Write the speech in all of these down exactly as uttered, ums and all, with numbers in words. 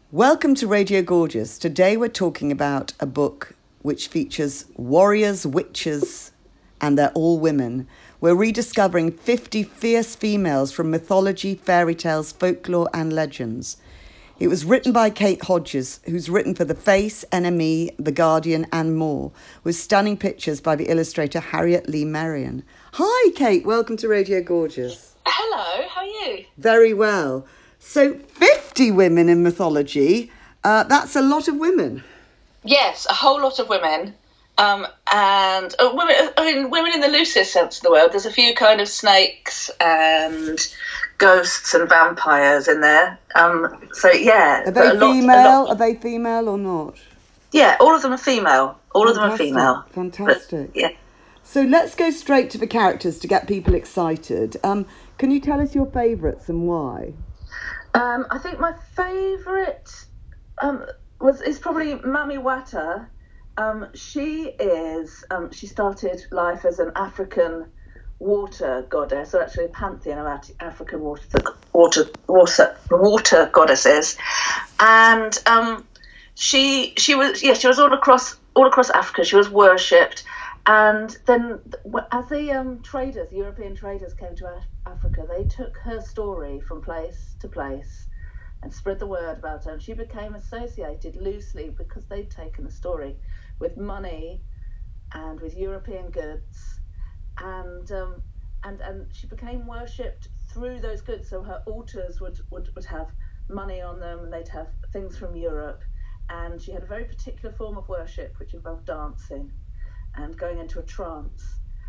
Welcome to Radio Gorgeous. Today we're talking about a book which features warriors, witches, and they're all women. We're rediscovering fifty fierce females from mythology, fairy tales, folklore, and legends. It was written by Kate Hodges, who's written for The Face, N M E, The Guardian, and more, with stunning pictures by the illustrator Harriet Lee Merion. Hi, Kate. Welcome to Radio Gorgeous. Hello. How are you? Very well. So, fifty women in mythology, uh, that's a lot of women. Yes, a whole lot of women. Um, and uh, women, I mean, women in the loosest sense of the word. There's a few kind of snakes and ghosts and vampires in there. Um, so, yeah. Are they a lot, female? a lot. Are they female or not? Yeah, all of them are female. All Fantastic. of them are female. Fantastic. But, yeah. So, let's go straight to the characters to get people excited. Um, can you tell us your favourites and why? Um, I think my favourite um, was is probably Mami Wata. Um, she is um, she started life as an African water goddess, or actually a pantheon of African water water water, water goddesses, and um, she she was yeah she was all across all across Africa. She was worshipped. And then, as the um, traders, European traders came to Af- Africa, they took her story from place to place and spread the word about her. And she became associated loosely, because they'd taken the story, with money and with European goods. And um, and and she became worshipped through those goods. So her altars would, would, would have money on them, and they'd have things from Europe. And she had a very particular form of worship, which involved dancing and going into a trance.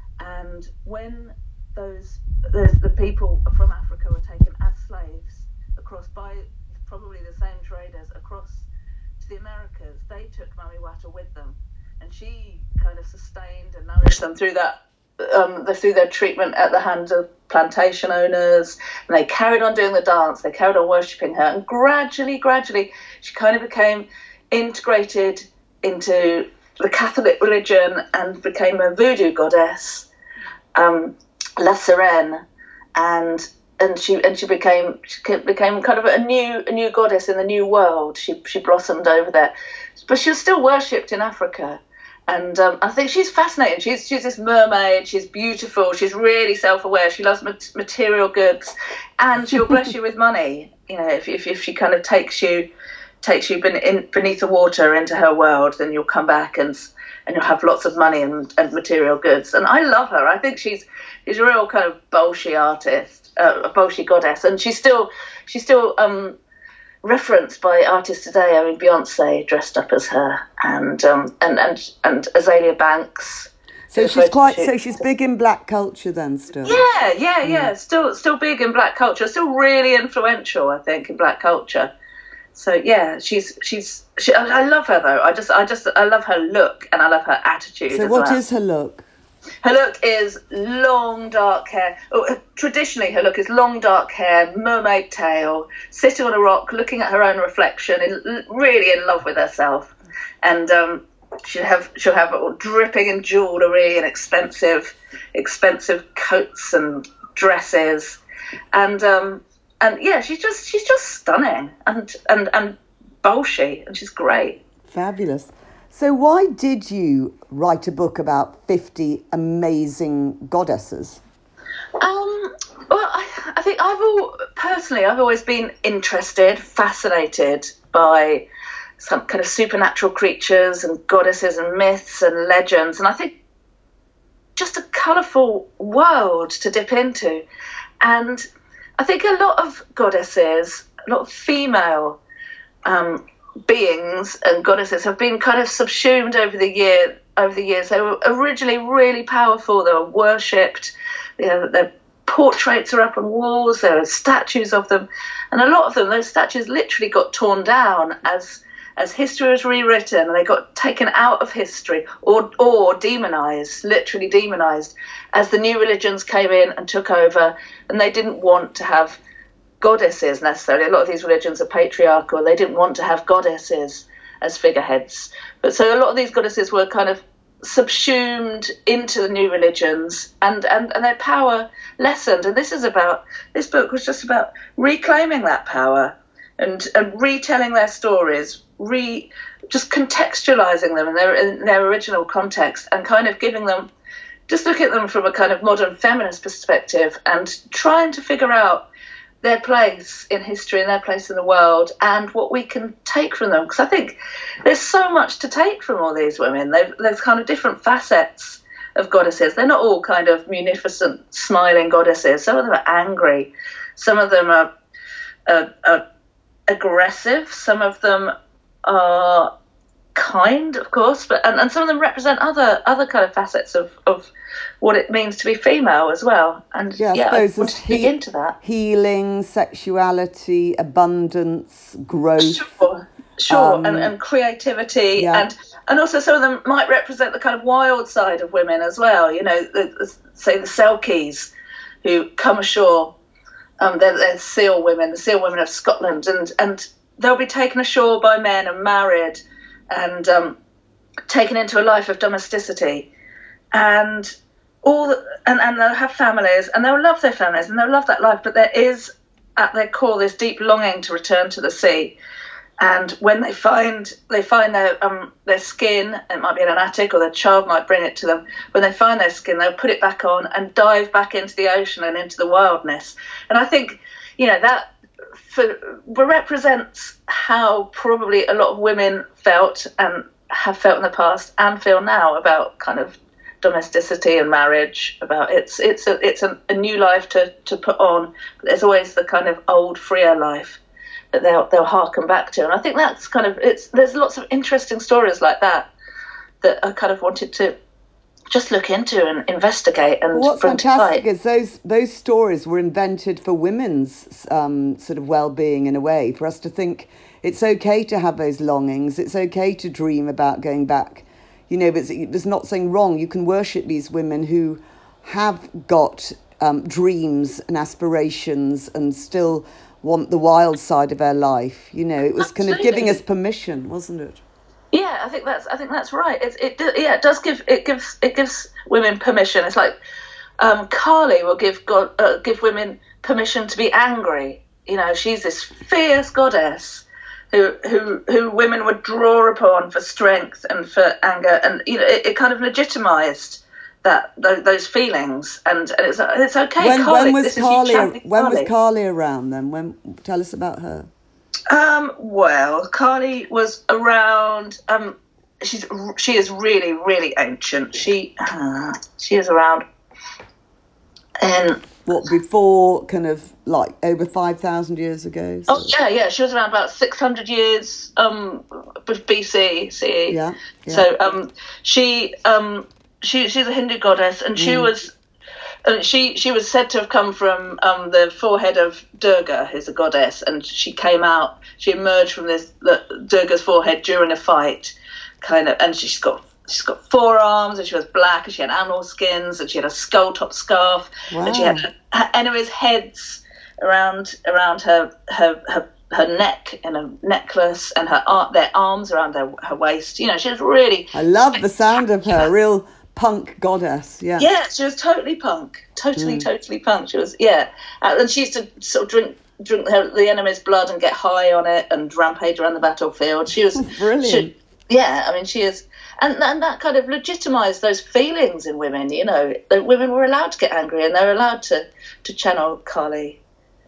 And when those, those the people from Africa were taken as slaves across by probably the same traders across to the Americas, they took Mami Wata with them, and she kind of sustained and nourished them through that um, the, through their treatment at the hands of plantation owners. And they carried on doing the dance, they carried on worshipping her, and gradually, gradually, she kind of became integrated into the Catholic religion and became a voodoo goddess, um, La Sirène, and and she and she became she became kind of a new a new goddess in the new world. She she blossomed over there, but she was still worshipped in Africa, and um, I think she's fascinating. She's she's this mermaid. She's beautiful. She's really self-aware. She loves material goods, and she'll bless you with money. You know, if if if she kind of takes you. takes you beneath the water into her world, then you'll come back and and you'll have lots of money and, and material goods. And I love her. I think she's she's a real kind of Bolshoi artist, uh, a Bolshoi goddess, and she's still she's still um, referenced by artists today. I mean, Beyonce dressed up as her, and um, and and and Azealia Banks. So she's quite so she's big in black culture then still. Yeah, yeah, yeah. Mm. Still still big in black culture. Still really influential, I think, in black culture. So yeah, she's she's she, I love her though. I just I just I love her look, and I love her attitude. So as what well. is her look? Her look is long dark hair. Oh, traditionally, her look is long dark hair, mermaid tail, sitting on a rock, looking at her own reflection, in, really in love with herself, and um, she'll have she'll have dripping in jewellery and expensive expensive coats and dresses, and. Um, And yeah, she's just she's just stunning and and and Bolshoi, and she's great. Fabulous. So why did you write a book about fifty amazing goddesses? Um, well, I, I think I've all personally I've always been interested, fascinated by some kind of supernatural creatures and goddesses and myths and legends, and I think just a colourful world to dip into, and. I think a lot of goddesses, a lot of female um, beings and goddesses have been kind of subsumed over the year. Over the years, they were originally really powerful. They were worshipped. You know, their portraits are up on walls. There are statues of them, and a lot of them, those statues, literally got torn down as as history was rewritten, and they got taken out of history or or demonized, literally demonized, as the new religions came in and took over, and they didn't want to have goddesses necessarily. A lot of these religions are patriarchal. They didn't want to have goddesses as figureheads. But so a lot of these goddesses were kind of subsumed into the new religions, and, and, and their power lessened. And this is about, this book was just about reclaiming that power and, and retelling their stories, re just contextualizing them in their in their original context, and kind of giving them, just look at them from a kind of modern feminist perspective, and trying to figure out their place in history and their place in the world, and what we can take from them. Because I think there's so much to take from all these women. They've, there's kind of different facets of goddesses. They're not all kind of munificent, smiling goddesses. Some of them are angry. Some of them are, are, are aggressive. Some of them are kind, of course, but and, and some of them represent other other kind of facets of, of what it means to be female as well. And yeah, yeah, I I suppose want to dig he- into that. Healing, sexuality, abundance, growth. Sure, sure, Um, and, and creativity, yeah. and and also some of them might represent the kind of wild side of women as well. You know, the, the, say the Selkies, who come ashore. Um, they're, they're seal women, the seal women of Scotland, and and they'll be taken ashore by men and married, and um, taken into a life of domesticity, and all the, and, and they'll have families, and they'll love their families, and they'll love that life, but there is at their core this deep longing to return to the sea. And when they find they find their um their skin, it might be in an attic, or their child might bring it to them. When they find their skin, they'll put it back on and dive back into the ocean and into the wildness. And I think, you know, that for, represents how probably a lot of women felt and have felt in the past and feel now about kind of domesticity and marriage. About it's it's a it's a, a new life to to put on, but there's always the kind of old freer life that they'll they'll harken back to. And I think that's kind of it's there's lots of interesting stories like that that I kind of wanted to just look into and investigate and What's bring to fantastic light. is those those stories were invented for women's um, sort of well-being in a way, for us to think it's okay to have those longings, it's okay to dream about going back. You know, but there's not something wrong. You can worship these women who have got um, dreams and aspirations and still want the wild side of their life. You know, it was kind of Absolutely. giving us permission, wasn't it? Yeah, I think that's I think that's right. It it do- yeah, it does give it gives it gives women permission. It's like um, Kali will give God uh, give women permission to be angry. You know, she's this fierce goddess who who who women would draw upon for strength and for anger, and you know, it, it kind of legitimized that those, those feelings, and, and it's it's okay. When, Kali, when was this is you Kali? chanting When was Kali. Kali around then? When? Tell us about her. Um, well, Kali was around. Um, she's she is really really ancient. She uh, she is around. And What, before kind of like over five thousand years ago? oh yeah, yeah, she was around about six hundred years um B C C E. Yeah, yeah. So um she um she she's a Hindu goddess, and she Mm. was. Uh, she she was said to have come from um, the forehead of Durga, who's a goddess, and she came out. She emerged from this the, Durga's forehead during a fight, kind of, and she's got she's got forearms, and she was black, and she had animal skins, and she had a skull top scarf, and she Wow. had her enemies' heads around around her her her. her neck in a necklace, and her ar- their arms around her, her waist. You know, she was really. I love the sound of her, real punk goddess. Yeah. Yeah, she was totally punk, totally, Mm. totally punk. She was, yeah, uh, and she used to sort of drink, drink her, the enemy's blood and get high on it and rampage around the battlefield. She was Brilliant. she- yeah, I mean, she is, and and that kind of legitimised those feelings in women. You know, that women were allowed to get angry, and they were allowed to to channel Kali.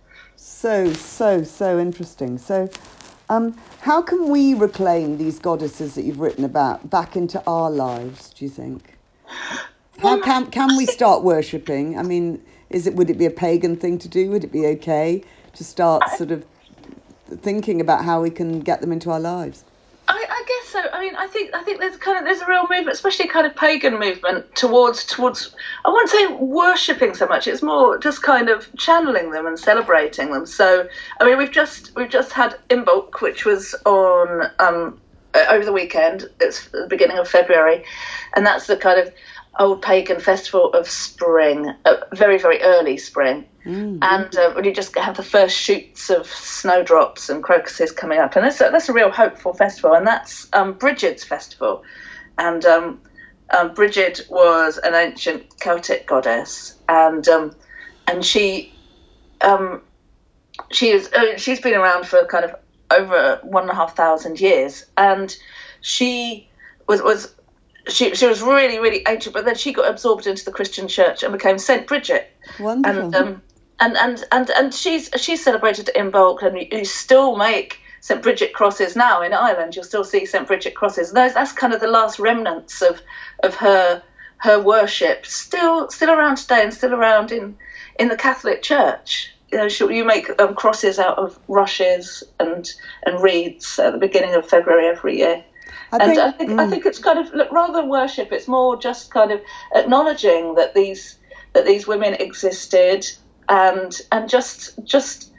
So, so, so interesting. So, um, how can we reclaim these goddesses that you've written about back into our lives, do you think? How Well, can can we start worshipping? I mean, is it would it be a pagan thing to do? Would it be okay to start sort of thinking about how we can get them into our lives? I, I guess so. I mean, I think I think there's kind of there's a real movement, especially kind of pagan movement towards towards. I wouldn't say worshipping so much. It's more just kind of channeling them and celebrating them. So, I mean, we've just we've just had Imbolc, which was on um, over the weekend. It's the beginning of February, and that's the kind of old pagan festival of spring, uh, very very early spring. Mm. And uh, when you just have the first shoots of snowdrops and crocuses coming up, and that's a, that's a real hopeful festival, and that's um, Brigid's festival. And um, um, Brigid was an ancient Celtic goddess, and um, and she um, she is uh, she's been around for kind of over one and a half thousand years, and she was was she she was really really ancient, but then she got absorbed into the Christian church and became Saint Bridget. Wonderful. And um, and, and and and she's she's celebrated in bulk, and you, you still make Saint Bridget crosses now in Ireland. You'll still see Saint Bridget crosses. Those that's kind of the last remnants of of her her worship, still still around today, and still around in in the Catholic Church. You know, you make um, crosses out of rushes and and reeds at the beginning of February every year. I and think, I think mm. I think it's kind of, look, rather than worship, it's more just kind of acknowledging that these that these women existed, and and just just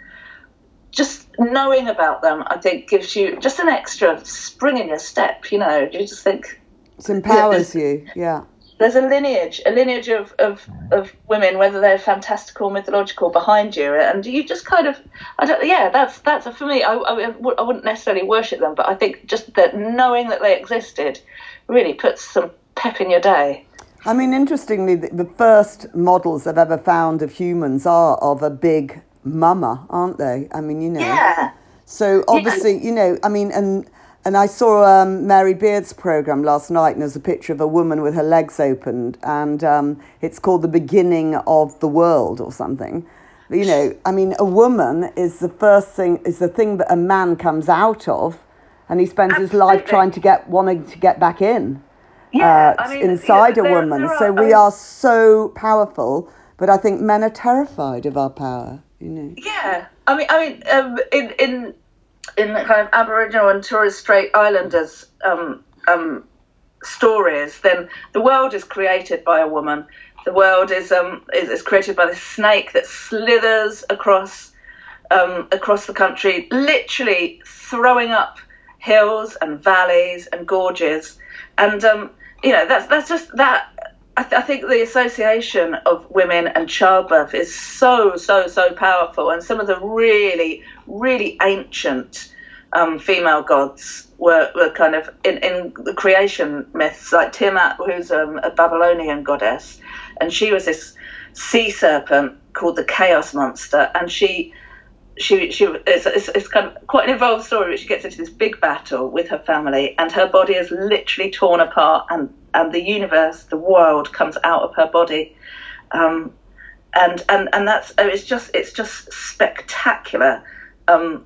just knowing about them, I think, gives you just an extra spring in your step. You know, you just think it empowers yeah, you. Yeah. There's a lineage, a lineage of, of, of women, whether they're fantastical, mythological, behind you, and you just kind of, I don't, yeah, that's that's for me. I, I, I wouldn't necessarily worship them, but I think just that knowing that they existed really puts some pep in your day. I mean, interestingly, the, the first models I've ever found of humans are of a big mama, aren't they? I mean, you know. Yeah. So obviously, yeah. you know, I mean, and. And I saw um, Mary Beard's programme last night, and there's a picture of a woman with her legs opened, and um, it's called The Beginning of the World or something. But, you know, I mean, a woman is the first thing, is the thing that a man comes out of, and he spends Absolutely. his life trying to get, wanting to get back in, yeah, uh, I mean, inside yeah, a there, woman. there are, so we I mean, are so powerful, but I think men are terrified of our power, you know. Yeah, I mean, I mean, um, in in. in kind of Aboriginal and Torres Strait Islanders um, um, stories, then the world is created by a woman. The world is um is, is created by this snake that slithers across um, across the country, literally throwing up hills and valleys and gorges. And um, you know, that's that's just that. I, th- I think the association of women and childbirth is so, so, so powerful. And some of the really, really ancient um, female gods were, were kind of in, in the creation myths, like Tiamat, who's um, a Babylonian goddess. And she was this sea serpent called the Chaos Monster. And she, she, she it's, it's, it's kind of quite an involved story, but she gets into this big battle with her family, and her body is literally torn apart, and and the universe, the world, comes out of her body, um, and and and that's it's just it's just spectacular. Um,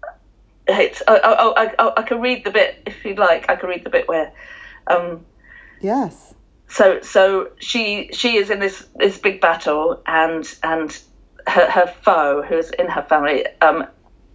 it's I, I, I, I can read the bit if you'd like. I can read the bit where, um, yes. So so she she is in this this big battle, and and her her foe, who's in her family, um,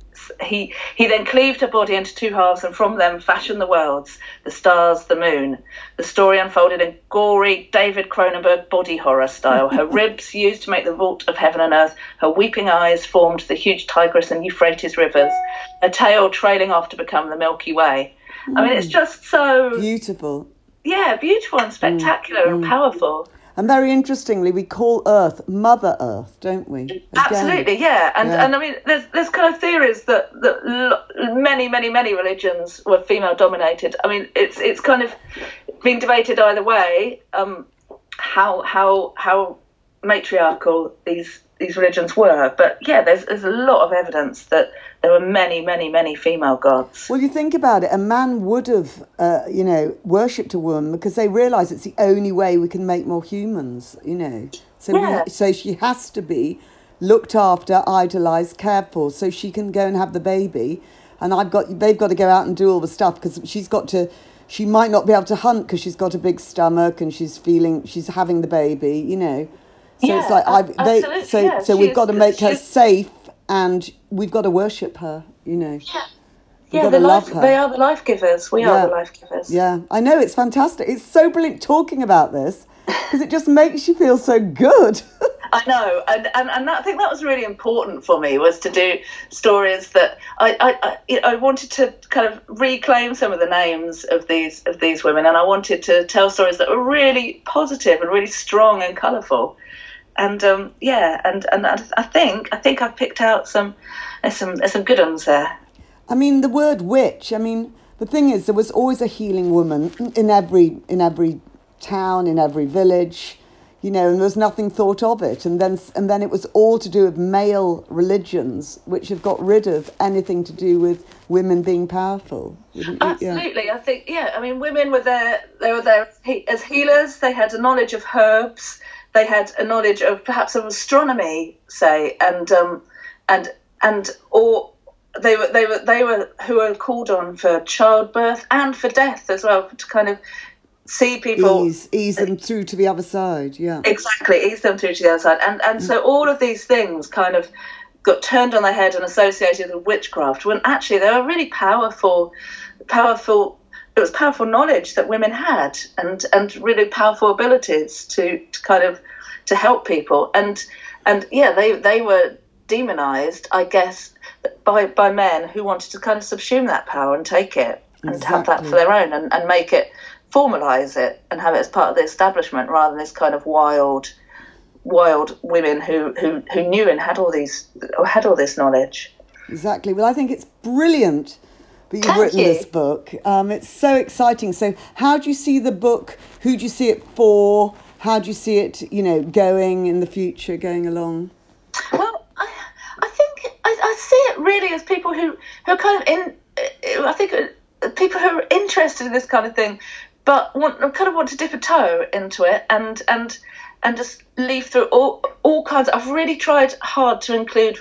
He he then cleaved her body into two halves, and from them fashioned the worlds, the stars, the moon. The story unfolded in gory David Cronenberg body horror style. Her ribs used to make the vault of heaven and earth. Her weeping eyes formed the huge Tigris and Euphrates rivers. Her tail trailing off to become the Milky Way. Mm. I mean, it's just so beautiful. Yeah, beautiful and spectacular mm. and powerful. And very interestingly, we call Earth Mother Earth, don't we? Again. Absolutely, yeah. And yeah. and I mean, there's there's kind of theories that, that many, many, many religions were female dominated. I mean, it's it's kind of been debated either way, um, how how how matriarchal these these religions were. But yeah, there's there's a lot of evidence that there were many, many, many female gods. Well, you think about it, a man would have, uh, you know, worshipped a woman because they realise it's the only way we can make more humans, you know. So, yeah. we, so she has to be looked after, idolised, cared for, so she can go and have the baby. And I've got, they've got to go out and do all the stuff because she's got to, she might not be able to hunt because she's got a big stomach and she's feeling, she's having the baby, you know. So yeah, it's like, I've, they, so, yeah. so we've got to make her safe. And we've got to worship her, you know. Yeah, yeah. The life, they are the life givers. We yeah. are the life givers. Yeah, I know, it's fantastic. It's so brilliant talking about this because it just makes you feel so good. I know, and and and that, I think that was really important for me, was to do stories that I I I, you know, I wanted to kind of reclaim some of the names of these of these women, and I wanted to tell stories that were really positive and really strong and colourful. And um, yeah, and, and I think I think I've picked out some there's some there's some good ones there. I mean, the word witch. I mean, the thing is, there was always a healing woman in every in every town, in every village. you know, and there was nothing thought of it. And then and then it was all to do with male religions, which have got rid of anything to do with women being powerful. Absolutely. Yeah. I think, yeah, I mean, women were there, they were there as healers. They had a knowledge of herbs. They had a knowledge of perhaps of astronomy, say, and um, and and or they were they were they were who were called on for childbirth and for death as well, to kind of see people ease, ease them through to the other side. Yeah, exactly, ease them through to the other side, and and so all of these things kind of got turned on their head and associated with witchcraft, when actually they were really powerful, powerful. It was powerful knowledge that women had, and and really powerful abilities to, to kind of to help people, and and yeah, they they were demonized, I guess, by by men who wanted to kind of subsume that power and take it and exactly. have that for their own, and, and make it, formalize it and have it as part of the establishment, rather than this kind of wild wild women who who, who knew and had all these had all this knowledge. Exactly. Well, I think it's brilliant that you've Thank written you. this book. Um, it's so exciting. So how do you see the book? Who do you see it for? How do you see it, you know, going in the future, going along? Well, I, I think I, I see it really as people who, who are kind of in, I think uh, people who are interested in this kind of thing, but want kind of want to dip a toe into it and and and just leaf through all all kinds. I've really tried hard to include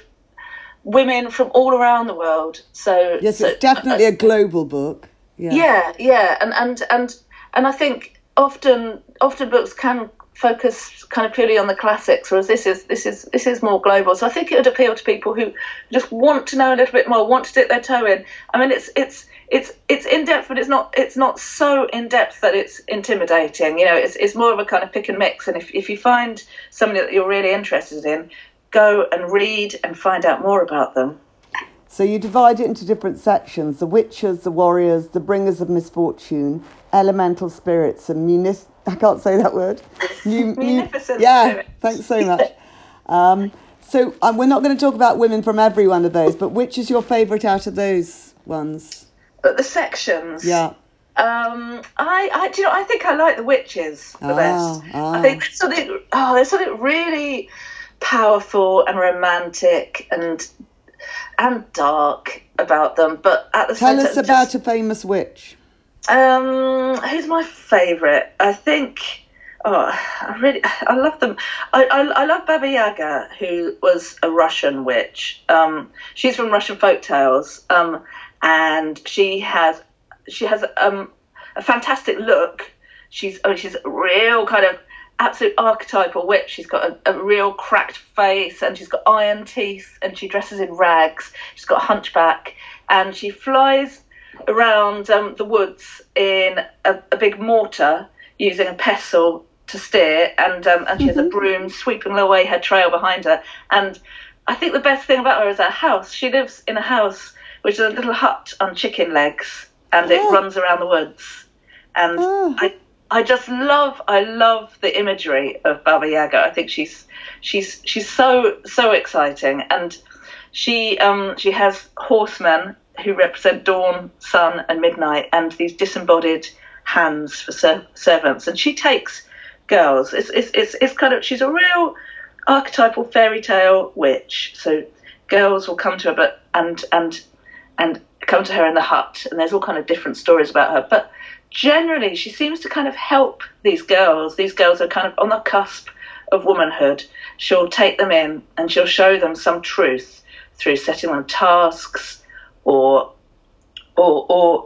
women from all around the world. So yes, so, it's definitely uh, a global book. Yeah, yeah, yeah, and and and and I think often often books can focus kind of purely on the classics, whereas this is this is this is more global. So I think it would appeal to people who just want to know a little bit more, want to dip their toe in. I mean, it's it's it's it's in depth, but it's not it's not so in depth that it's intimidating. You know, it's it's more of a kind of pick and mix. And if if you find somebody that you're really interested in, go and read and find out more about them. So you divide it into different sections: the witches, the warriors, the bringers of misfortune, elemental spirits, and munis. I can't say that word. Mu- Munificent yeah, spirits. Thanks so much. um, so um, we're not going to talk about women from every one of those, but which is your favourite out of those ones? But the sections. Yeah. Um, I, I, do you know, I think I like the witches the ah, best. Ah. I think there's something. Oh, there's something really powerful and romantic and and dark about them. But at the tell same us time, about just, a famous witch. Um, who's my favourite? I think. Oh, I really, I love them. I, I, I love Baba Yaga, who was a Russian witch. Um, she's from Russian folk tales, um, and she has, she has um, a fantastic look. She's, oh, she's a real kind of absolute archetypal witch. She's got a, a real cracked face, and she's got iron teeth, and she dresses in rags. She's got a hunchback, and she flies around um, the woods in a, a big mortar using a pestle to steer, and um, and she has a broom sweeping away her trail behind her. And I think the best thing about her is her house. She lives in a house which is a little hut on chicken legs, and it Oh. runs around the woods. And Oh. I I just love I love the imagery of Baba Yaga. I think she's she's she's so so exciting, and she um she has horsemen who represent dawn, sun, and midnight, and these disembodied hands for ser- servants. And she takes girls. It's, it's it's it's kind of she's a real archetypal fairy tale witch. So girls will come to her, but and and and come to her in the hut, and there's all kind of different stories about her. But generally, she seems to kind of help these girls. These girls are kind of on the cusp of womanhood. She'll take them in, and she'll show them some truth through setting them tasks, or or or.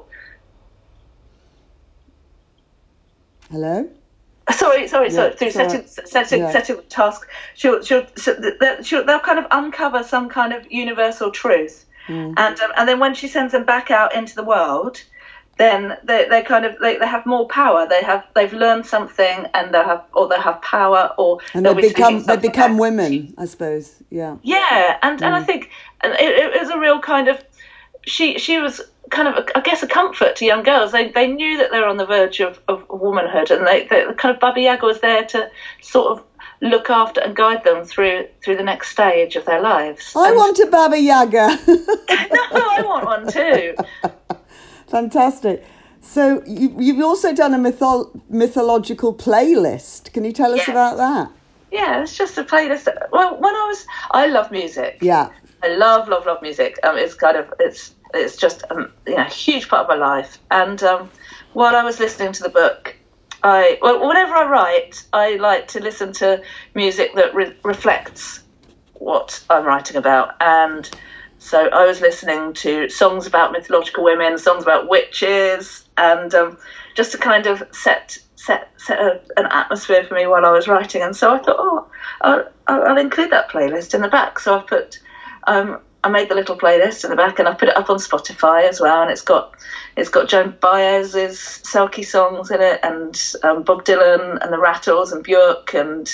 Hello? Sorry, sorry, Yeah, sorry. Through it's all setting, right. setting, Yeah. setting tasks, she'll, she'll, so that- she'll, they'll kind of uncover some kind of universal truth, Mm. and um, and then when she sends them back out into the world, then they they kind of they, they have more power. They have they've learned something, and they'll have or they'll have power, or And they'll they be become speaking they something become else. women, I suppose. Yeah. Yeah, and and I think and it, it was a real kind of she she was kind of I guess a comfort to young girls. They they knew that they were on the verge of, of womanhood, and they, they kind of Baba Yaga was there to sort of look after and guide them through through the next stage of their lives. I And- want a Baba Yaga. no, I want one too. Fantastic. So you, you've also done a mytho- mythological playlist. Can you tell us Yes. about that? Yeah, it's just a playlist. Well, when I was, I love music. Yeah. I love, love, love music. Um, it's kind of, it's, it's just, um, you know, a huge part of my life. And um, while I was listening to the book, I, well, whenever I write, I like to listen to music that re- reflects what I'm writing about. And so I was listening to songs about mythological women, songs about witches, and um, just to kind of set set set a, an atmosphere for me while I was writing. And so I thought, oh, I'll, I'll include that playlist in the back. So I put, um, I made the little playlist in the back, and I put it up on Spotify as well. And it's got it's got Joan Baez's Selkie songs in it, and um, Bob Dylan and the Rattles and Björk and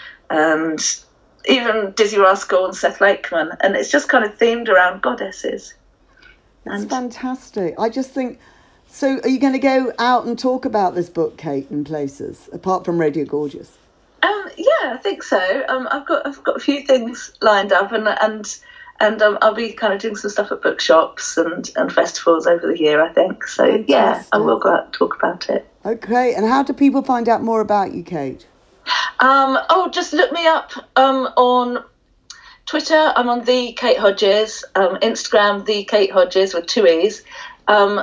and even Dizzy Rascal and Seth Lakeman, and it's just kind of themed around goddesses. That's And fantastic. I just think, so are you going to go out and talk about this book, Kate, in places, apart from Radio Gorgeous? um, yeah, I think so. Um, I've got I've got a few things lined up, and and and um, I'll be kind of doing some stuff at bookshops and, and festivals over the year, I think. So Fantastic. Yeah, I will go out and talk about it. Okay, and how do people find out more about you, Kate? Um, oh, just look me up um, on Twitter. I'm on the Kate Hodges. Um, Instagram, the Kate Hodges with two E's. Um,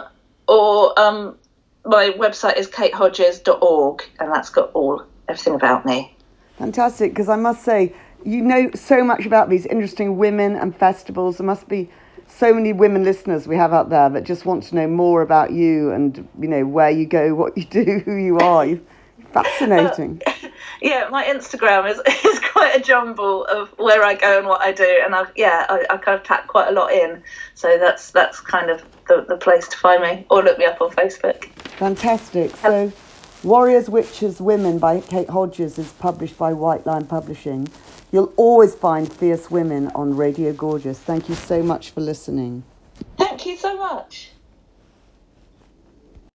or um, my website is kate hodges dot org, and that's got all everything about me. Fantastic, because I must say, you know so much about these interesting women and festivals. There must be so many women listeners we have out there that just want to know more about you and, you know, where you go, what you do, who you are. You're fascinating. Uh, yeah, my Instagram is, is quite a jumble of where I go and what I do, and I've yeah, I, I kind of pack quite a lot in. So that's that's kind of the, the place to find me, or look me up on Facebook. Fantastic. So, Warriors, Witches, Women by Kate Hodges is published by White Lion Publishing. You'll always find fierce women on Radio Gorgeous. Thank you so much for listening. Thank you so much.